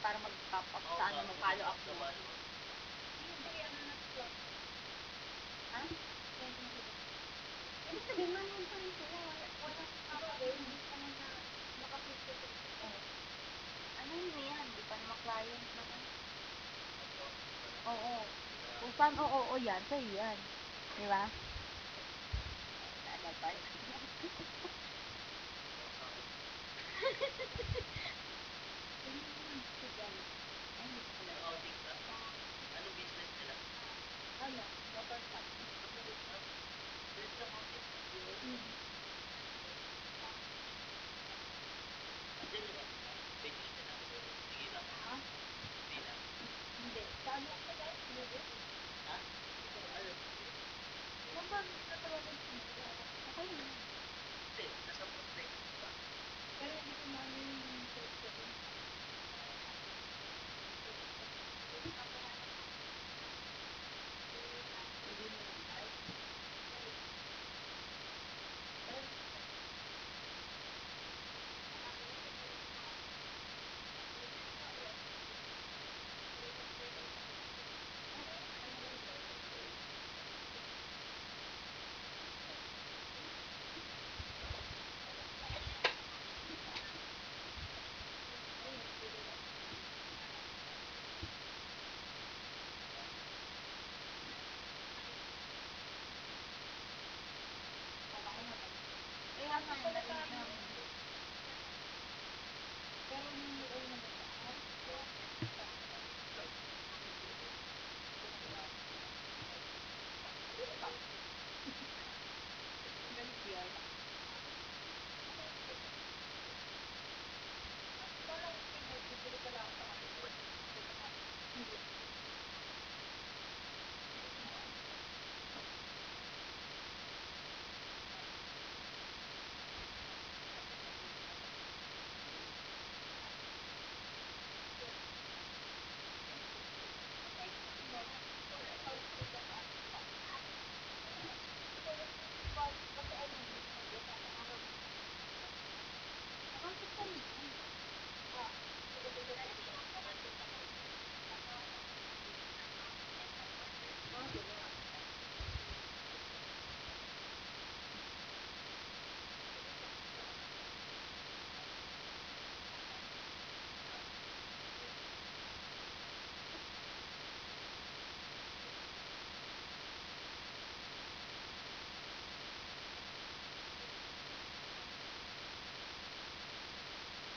para mag-top up sa ano mo, follow up mo. Hindi, ano na sila. Ha? Ibig sabihin, manual pa rin sila. Walang hindi pa na naka-face-to-face. Ano mo yan? Di pa naman client naman. Oo. Kung saan oo yan, sa'yo yan. Di ba? Ano pa? Ano business nila? Ano? Motor shop. Andiyan yung ano nila? Business nila? Sige lang. Ha? Hindi na. Hindi. Saan lang sila? Hindi. Ha? Ano? Kung ba natawagan ko nila? Okay na. Hindi. Nasa prospect. Diba? Pero hindi ko namin yung safety. Hindi mo lang tayo. Kaya nga, narinig namin. Pero nung ay nabasaan, Galit yan. parang bibili pala ako sa kanila. Hindi. Nakakita niyo.